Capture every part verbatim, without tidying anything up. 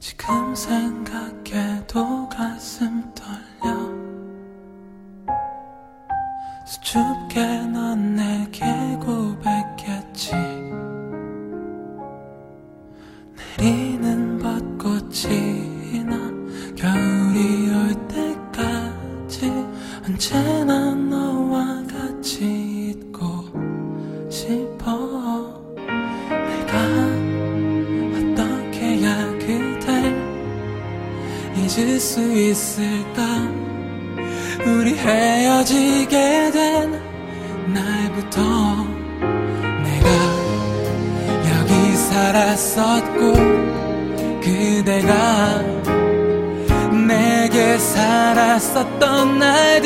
지금 생각해도 가슴 떨려. 수줍게 넌 내게 고백했지. 내리는 벚꽃이 난 겨울이 올 때까지 언제나 너와 같이 있고 싶어. 내가 어떻게 해야 그댈 잊을 수 있을까. 우리 헤어지게 된 날부터 내가 여기 살았었고 그대가 내게 살았었던 날들.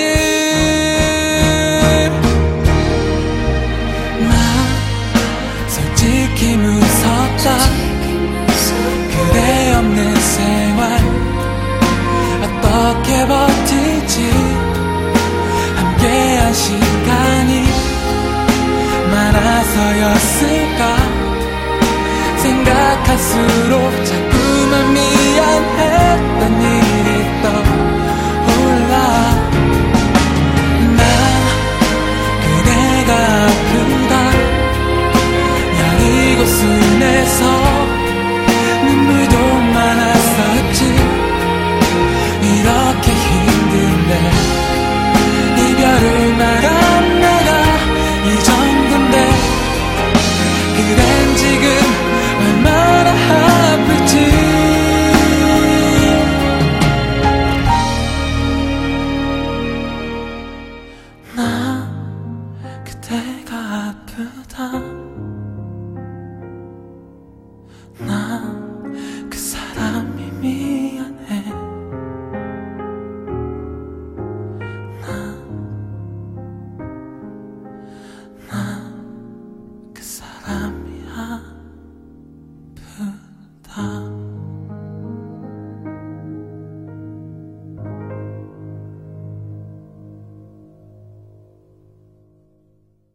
나 솔직히 무섭다. 그대 없는 생활 어떻게 버티지. 함께한 시간이 많아서였을까. 생각할수록 자꾸만 미안했던 일이 떠올라. 난 그대가 아프다 야리고 순해서 눈물도 많았었지. 이렇게 힘든데 이별을 말한 내가 이 정도인데 그댄 지금 얼마나 아플지. 나 그대가 아프다. 나